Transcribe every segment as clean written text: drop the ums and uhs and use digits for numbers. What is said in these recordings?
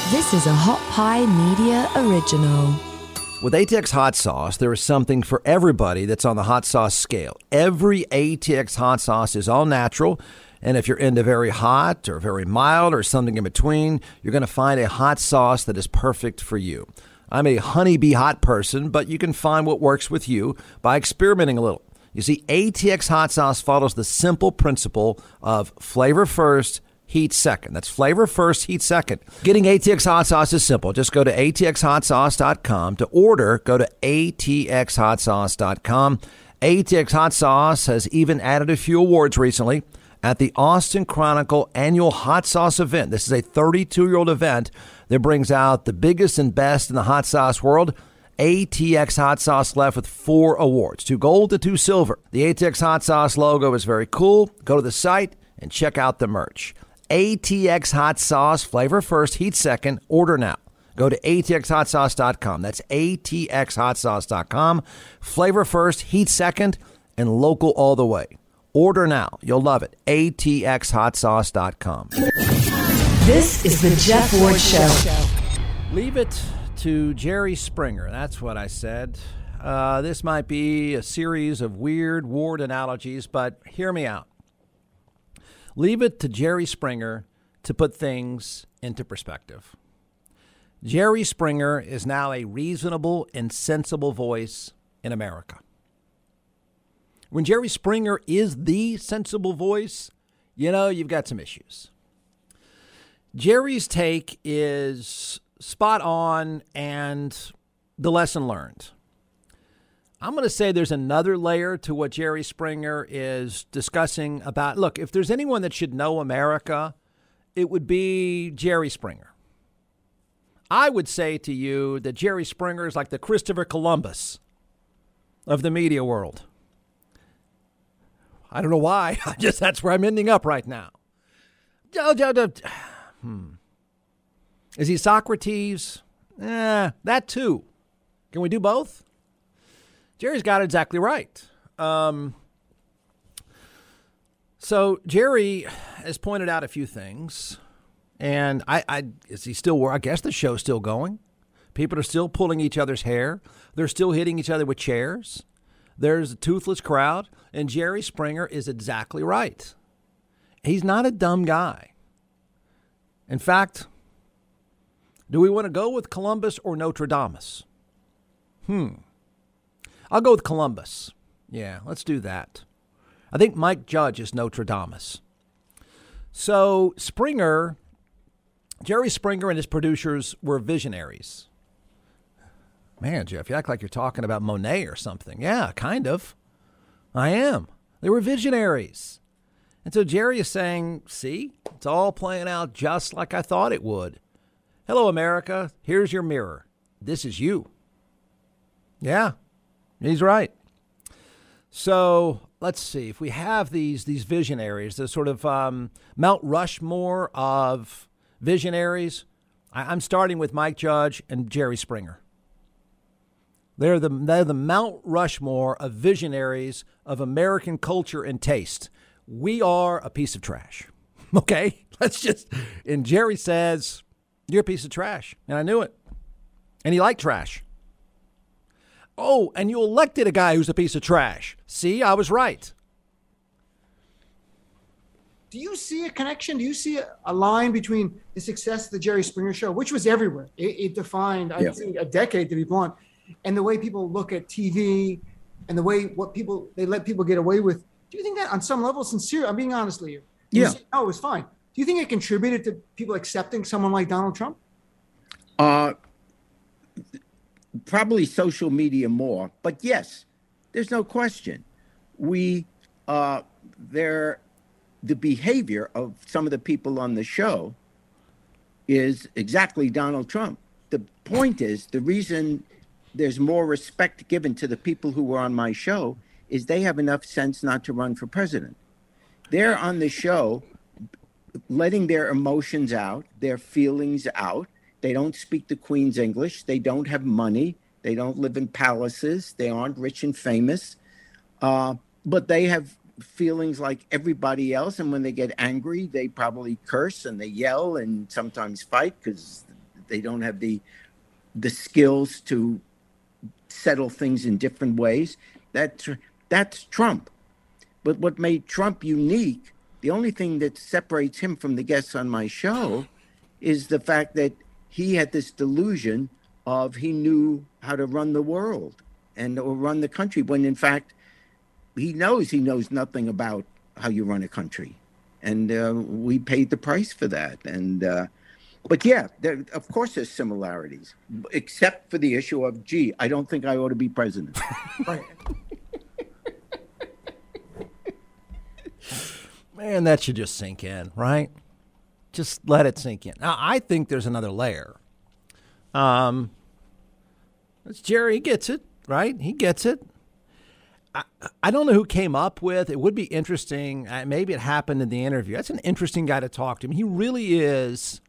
This is a Hot Pie Media original. With ATX Hot Sauce, there is something for everybody that's on the hot sauce scale. Every ATX Hot Sauce is all natural, and if you're into very hot or very mild or something in between, you're going to find a hot sauce that is perfect for you. I'm a honeybee hot person, but you can find what works with you by experimenting a little. You see, ATX Hot Sauce follows the simple principle of flavor first, heat second. That's flavor first, heat second. Getting ATX Hot Sauce is simple. Just go to atxhotsauce.com. To order, go to atxhotsauce.com. ATX Hot Sauce has even added a few awards recently at the Austin Chronicle annual Hot Sauce event. This is a 32-year-old event that brings out the biggest and best in the hot sauce world. ATX Hot Sauce left with 4 awards, 2 gold and 2 silver. The ATX Hot Sauce logo is very cool. Go to the site and check out the merch. ATX Hot Sauce, flavor first, heat second. Order now. Go to atxhotsauce.com. That's atxhotsauce.com. Flavor first, heat second, and local all the way. Order now. You'll love it. atxhotsauce.com. This is the Jeff Ward Show. Leave it to Jerry Springer. That's what I said. This might be a series of weird Ward analogies, but hear me out. Leave it to Jerry Springer to put things into perspective. Jerry Springer is now a reasonable and sensible voice in America. When Jerry Springer is the sensible voice, you know, you've got some issues. Jerry's take is spot on and the lesson learned. I'm going to say there's another layer to what Jerry Springer is discussing about. Look, if there's anyone that should know America, it would be Jerry Springer. I would say to you that Jerry Springer is like the Christopher Columbus of the media world. I don't know why. That's where I'm ending up right now. Is he Socrates? That too. Can we do both? Jerry's got it exactly right. So Jerry has pointed out a few things, and is he still? I guess the show's still going. People are still pulling each other's hair. They're still hitting each other with chairs. There's a toothless crowd, and Jerry Springer is exactly right. He's not a dumb guy. In fact, do we want to go with Columbus or Notre Dame? I'll go with Columbus. Yeah, let's do that. I think Mike Judge is Notre Dame. So Jerry Springer and his producers were visionaries. Man, Jeff, you act like you're talking about Monet or something. Yeah, kind of. I am. They were visionaries. And so Jerry is saying, see, it's all playing out just like I thought it would. Hello, America. Here's your mirror. This is you. Yeah. He's right. So let's see. If we have these visionaries, the sort of Mount Rushmore of visionaries, I'm starting with Mike Judge and Jerry Springer. They're the Mount Rushmore of visionaries of American culture and taste. We are a piece of trash. Okay? And Jerry says, you're a piece of trash. And I knew it. And he liked trash. Oh, and you elected a guy who's a piece of trash. See, I was right. Do you see a connection? Do you see a line between the success of the Jerry Springer Show, which was everywhere? It defined, I think, a decade, to be blunt, and the way people look at TV and the way they let people get away with. Do you think that on some level, sincere? I'm being honest with you. Yeah. No, it was fine. Do you think it contributed to people accepting someone like Donald Trump? Probably social media more, but yes, there's no question. The behavior of some of the people on the show is exactly Donald Trump. The point is, the reason there's more respect given to the people who were on my show is they have enough sense not to run for president. They're on the show letting their emotions out, their feelings out. They don't speak the Queen's English. They don't have money. They don't live in palaces. They aren't rich and famous. But they have feelings like everybody else. And when they get angry, they probably curse and they yell and sometimes fight because They don't have the skills to settle things in different ways. That's Trump. But what made Trump unique, the only thing that separates him from the guests on my show, is the fact that he had this delusion of he knew how to run the world or run the country, when in fact he knows nothing about how you run a country. And we paid the price for that. And but yeah, of course there's similarities, except for the issue of, gee, I don't think I ought to be president. Right. Man, that should just sink in, right? Just let it sink in. Now, I think there's another layer. It's Jerry. He gets it, right? He gets it. I don't know who came up with. It would be interesting. Maybe it happened in the interview. That's an interesting guy to talk to. I mean, he really is,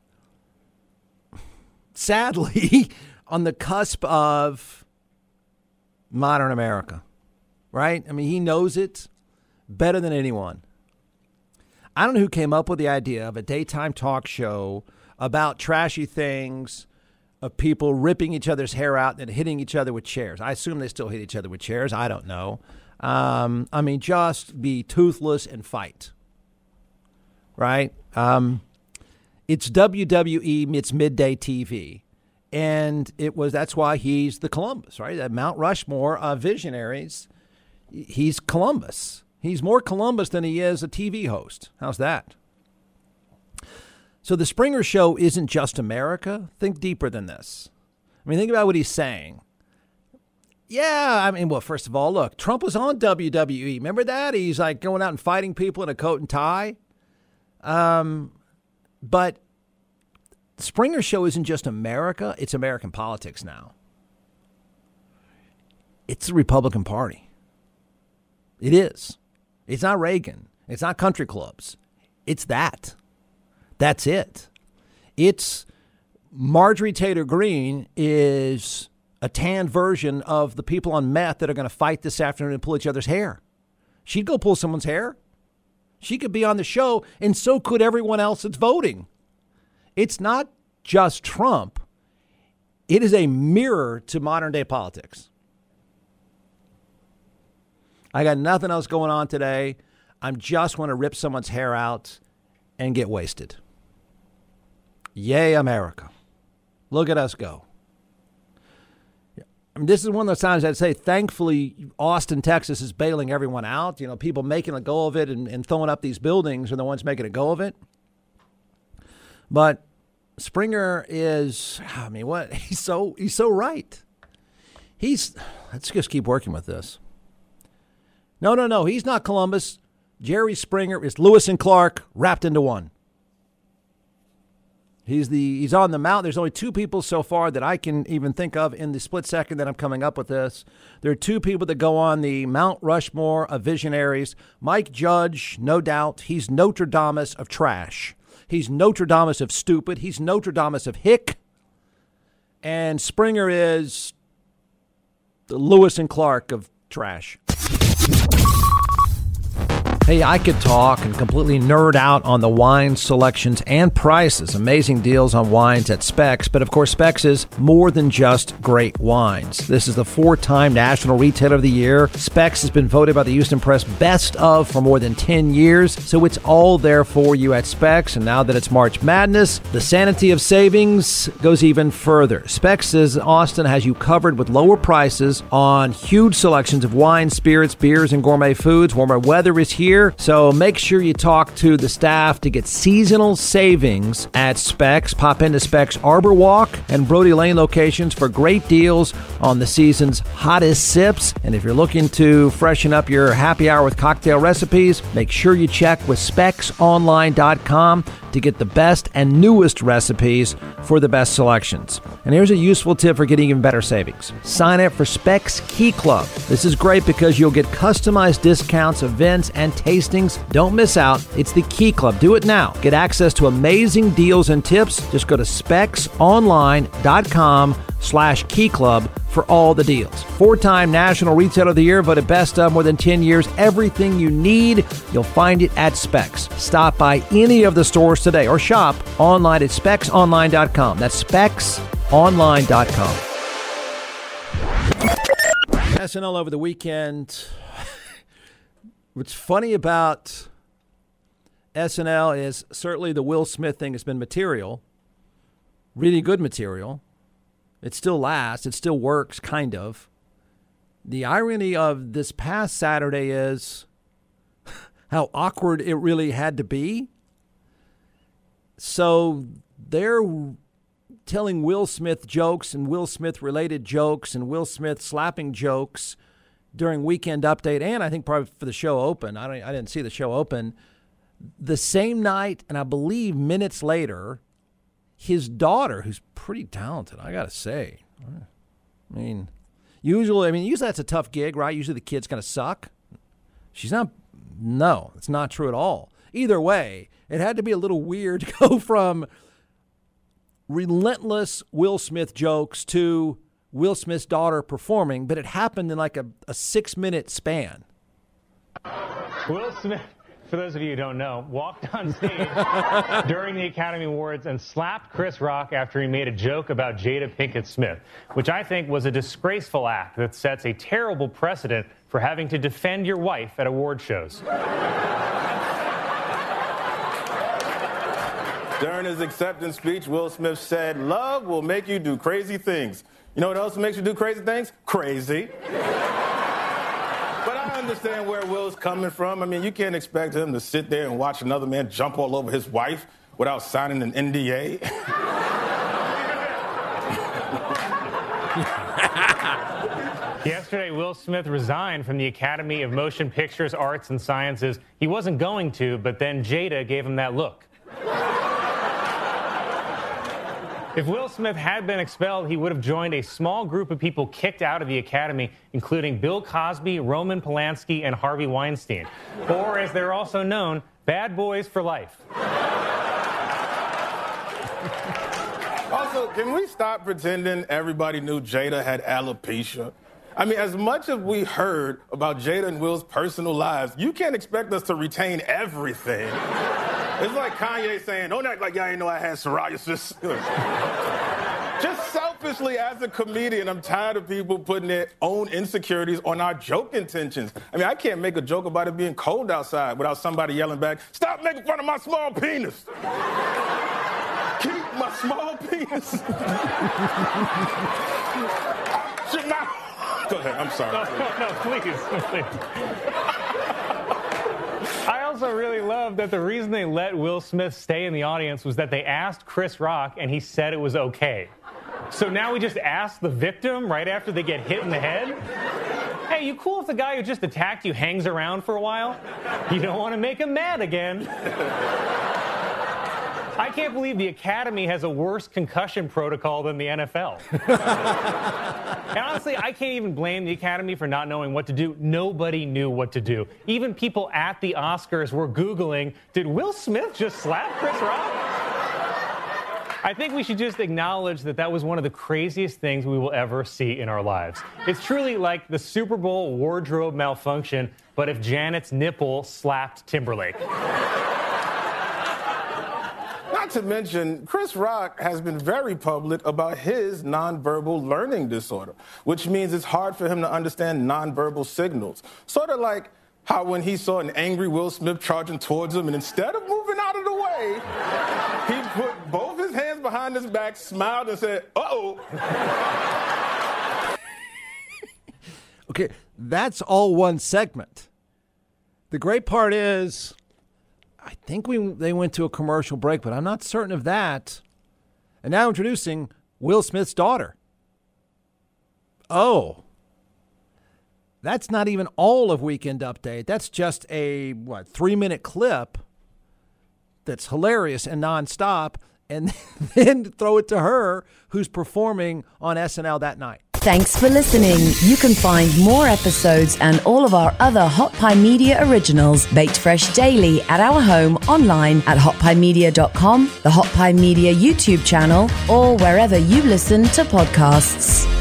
sadly, on the cusp of modern America, right? I mean, he knows it better than anyone. I don't know who came up with the idea of a daytime talk show about trashy things, of people ripping each other's hair out and hitting each other with chairs. I assume they still hit each other with chairs. I don't know. I mean, just be toothless and fight, right? It's WWE, it's midday TV. And that's why he's the Columbus, right? That Mount Rushmore of visionaries. He's Columbus. He's more Columbus than he is a TV host. How's that? So the Springer Show isn't just America. Think deeper than this. I mean, think about what he's saying. Yeah, I mean, well, first of all, look, Trump was on WWE. Remember that? He's like going out and fighting people in a coat and tie. But the Springer Show isn't just America. It's American politics now. It's the Republican Party. It is. It's not Reagan. It's not country clubs. It's that. That's it. It's Marjorie Taylor Greene is a tanned version of the people on meth that are going to fight this afternoon and pull each other's hair. She'd go pull someone's hair. She could be on the show, and so could everyone else that's voting. It's not just Trump. It is a mirror to modern day politics. I got nothing else going on today. I just want to rip someone's hair out and get wasted. Yay, America. Look at us go. I mean, this is one of those times I'd say, thankfully, Austin, Texas is bailing everyone out. You know, people making a go of it and throwing up these buildings are the ones making a go of it. But Springer is, I mean, what? He's so right. Let's just keep working with this. No. He's not Columbus. Jerry Springer is Lewis and Clark wrapped into one. He's on the mount. There's only two people so far that I can even think of in the split second that I'm coming up with this. There are two people that go on the Mount Rushmore of visionaries. Mike Judge, no doubt. He's Notre Dame of trash. He's Notre Dame of stupid. He's Notre Dame of hick. And Springer is the Lewis and Clark of trash. Hey, I could talk and completely nerd out on the wine selections and prices. Amazing deals on wines at Specs. But of course, Specs is more than just great wines. This is the 4-time National Retailer of the Year. Specs has been voted by the Houston Press best of for more than 10 years. So it's all there for you at Specs. And now that it's March Madness, the sanity of savings goes even further. Specs says Austin has you covered with lower prices on huge selections of wine, spirits, beers, and gourmet foods. Warmer weather is here. So make sure you talk to the staff to get seasonal savings at Specs. Pop into Specs Arbor Walk and Brody Lane locations for great deals on the season's hottest sips. And if you're looking to freshen up your happy hour with cocktail recipes, make sure you check with SpecsOnline.com to get the best and newest recipes for the best selections. And here's a useful tip for getting even better savings. Sign up for Specs Key Club. This is great because you'll get customized discounts, events, and tastings. Don't miss out. It's the Key Club. Do it now. Get access to amazing deals and tips. Just go to SpecsOnline.com/Key Club for all the deals. 4-time National Retailer of the Year, voted best of more than 10 years. Everything you need, you'll find it at Specs. Stop by any of the stores today or shop online at specsonline.com. That's specsonline.com. SNL over the weekend. What's funny about SNL is certainly the Will Smith thing has been material, really good material. It still lasts. It still works, kind of. The irony of this past Saturday is how awkward it really had to be. So they're telling Will Smith jokes and Will Smith-related jokes and Will Smith slapping jokes during Weekend Update, and I think probably for the show open. I didn't see the show open. The same night, and I believe minutes later, his daughter, who's pretty talented, I got to say. Usually that's a tough gig, right? Usually the kid's going to suck. She's not. No, it's not true at all. Either way, it had to be a little weird to go from relentless Will Smith jokes to Will Smith's daughter performing, but it happened in like a 6-minute span. Will Smith, for those of you who don't know, walked on stage during the Academy Awards and slapped Chris Rock after he made a joke about Jada Pinkett Smith, which I think was a disgraceful act that sets a terrible precedent for having to defend your wife at award shows. During his acceptance speech, Will Smith said, "Love will make you do crazy things." You know what else makes you do crazy things? Crazy. But I understand where Will's coming from. I mean, you can't expect him to sit there and watch another man jump all over his wife without signing an NDA. Yesterday, Will Smith resigned from the Academy of Motion Pictures, Arts, and Sciences. He wasn't going to, but then Jada gave him that look. If Will Smith had been expelled, he would have joined a small group of people kicked out of the Academy, including Bill Cosby, Roman Polanski, and Harvey Weinstein. Or, as they're also known, bad boys for life. Also, can we stop pretending everybody knew Jada had alopecia? I mean, as much as we heard about Jada and Will's personal lives, you can't expect us to retain everything. It's like Kanye saying, "Don't act like y'all ain't know I had psoriasis." Just selfishly, as a comedian, I'm tired of people putting their own insecurities on our joke intentions. I mean, I can't make a joke about it being cold outside without somebody yelling back, "Stop making fun of my small penis." Keep my small penis. Shit, now. Go ahead, I'm sorry. No, please. I also really love that the reason they let Will Smith stay in the audience was that they asked Chris Rock and he said it was okay. So now we just ask the victim right after they get hit in the head? Hey, you cool if the guy who just attacked you hangs around for a while? You don't want to make him mad again. I can't believe the Academy has a worse concussion protocol than the NFL. And honestly, I can't even blame the Academy for not knowing what to do. Nobody knew what to do. Even people at the Oscars were Googling, did Will Smith just slap Chris Rock? I think we should just acknowledge that that was one of the craziest things we will ever see in our lives. It's truly like the Super Bowl wardrobe malfunction, but if Janet's nipple slapped Timberlake. Not to mention, Chris Rock has been very public about his nonverbal learning disorder, which means it's hard for him to understand nonverbal signals. Sort of like how when he saw an angry Will Smith charging towards him, and instead of moving out of the way, he put both his hands behind his back, smiled, and said, "Uh-oh." Okay, that's all one segment. The great part is, I think they went to a commercial break, but I'm not certain of that. And now introducing Will Smith's daughter. Oh, that's not even all of Weekend Update. That's just a, 3-minute clip that's hilarious and nonstop, and then throw it to her, who's performing on SNL that night. Thanks for listening. You can find more episodes and all of our other Hot Pie Media originals baked fresh daily at our home online at hotpiemedia.com, the Hot Pie Media YouTube channel, or wherever you listen to podcasts.